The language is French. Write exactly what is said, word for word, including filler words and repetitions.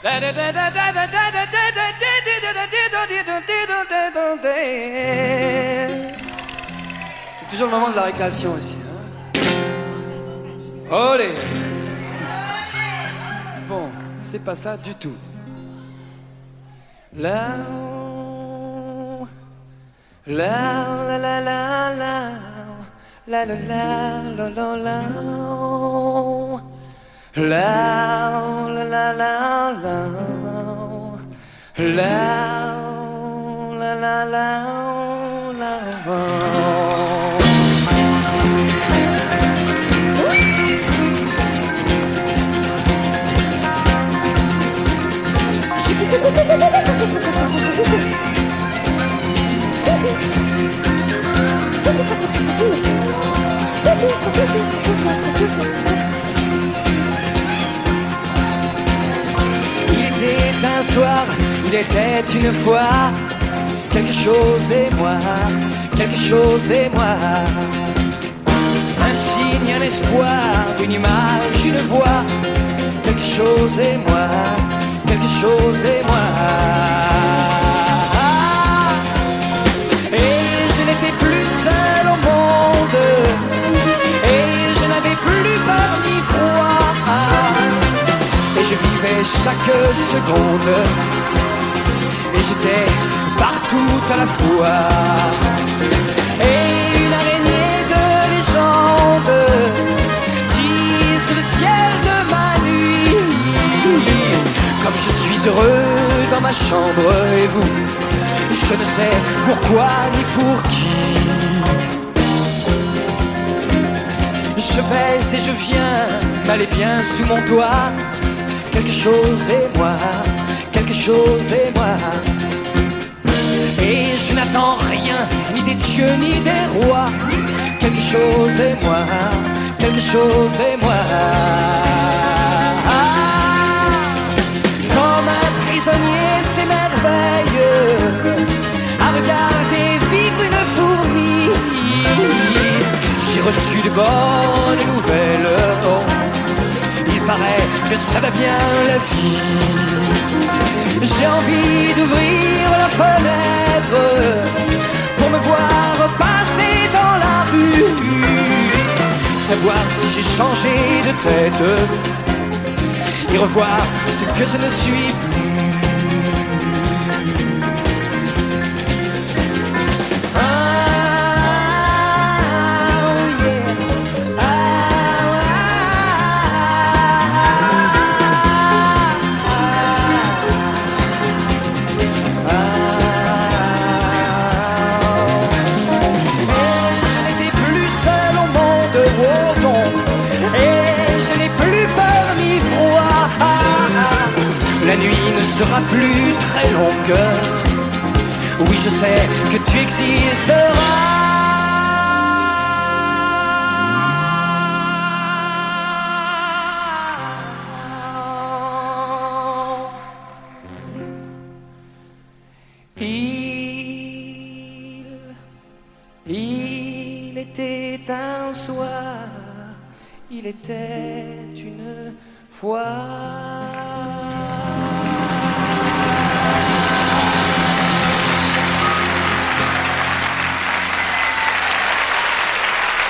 C'est toujours le moment de la récréation ici. Hein. Olé. Bon, c'est pas ça du tout. La la la la la la la la la la la la La la la la la La la la la la Il était un soir, il était une fois, quelque chose et moi, quelque chose et moi. Un signe, un espoir, une image, une voix, quelque chose et moi, quelque chose et moi. Et je n'étais plus seul au monde, et je n'avais plus peur ni froid, et je vivais chaque seconde, et j'étais partout à la fois. Et une araignée de légende tisse le ciel de ma nuit. Comme je suis heureux dans ma chambre, et vous, je ne sais pourquoi ni pour qui. Je vais et je viens, mal et bien sous mon doigt. Quelque chose et moi, quelque chose et moi. Et je n'attends rien, ni des dieux ni des rois. Quelque chose et moi, quelque chose et moi. Comme un prisonnier s'émerveille à regarder vivre une fourmi. J'ai reçu de bonnes nouvelles. Oh, il paraît que ça va bien la vie. J'ai envie d'ouvrir la fenêtre pour me voir passer dans la rue, savoir si j'ai changé de tête et revoir ce que je ne suis plus. La nuit ne sera plus très longue. Oui, je sais que tu existeras. Il, il était un soir, il était une fois.